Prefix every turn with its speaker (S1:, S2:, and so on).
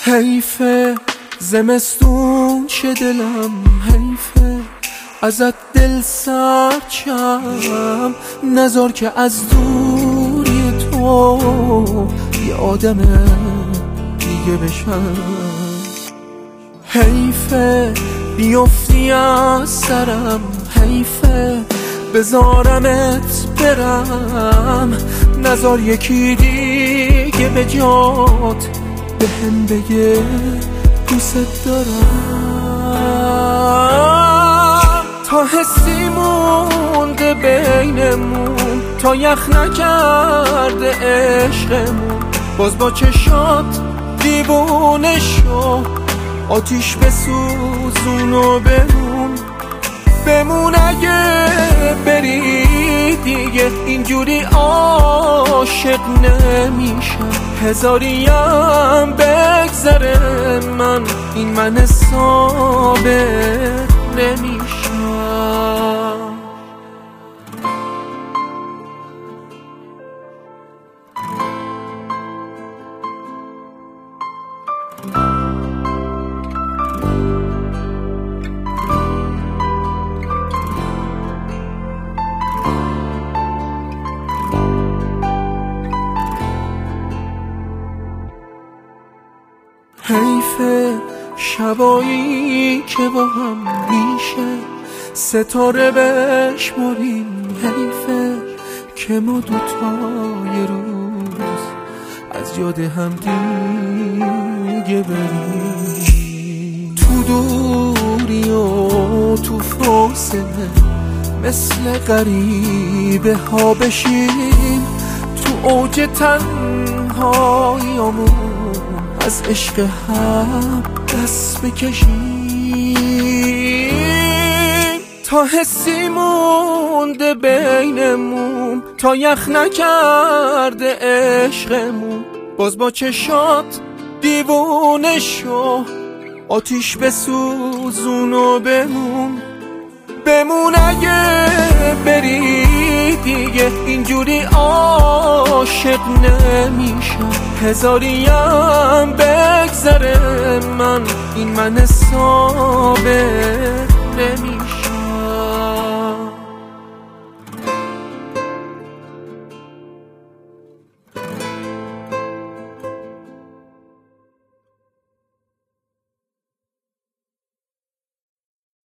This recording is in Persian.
S1: حیفه زمستون چه دلم حیفه ازت دل سرچم نذار که از دوری تو یه آدم دیگه بشم. حیفه بیفتی از سرم حیفه بذارمت برم نذار یکی دیگه به جات بهم بگه دوست دارم. تا حسی مونده بینمون تا یخ نکرده عشقمون باز با چشات دیوونه شو آتیش بسوزون و بمون اگه بری دیگه اینجوری عاشق نمیشم. هزاریم بگذره من حسابت نمیشم. حیفه شبایی که با هم میشه ستاره بشماریم حیفه که ما دوتای روز از یاد هم دیگه بریم. تو دوری و تو فاصله مثل غریبه ها بشیم تو اوج تنهاییامون از عشق هم دست بکشیم. تا حسی مونده بینمون تا یخ نکرده عشقمون باز با چشات دیوونه شو آتیش بسوزون و بمون اگه بری دیگه اینجوری عاشق نمیشم. هزاریم بگذره من حسابت نمیشم.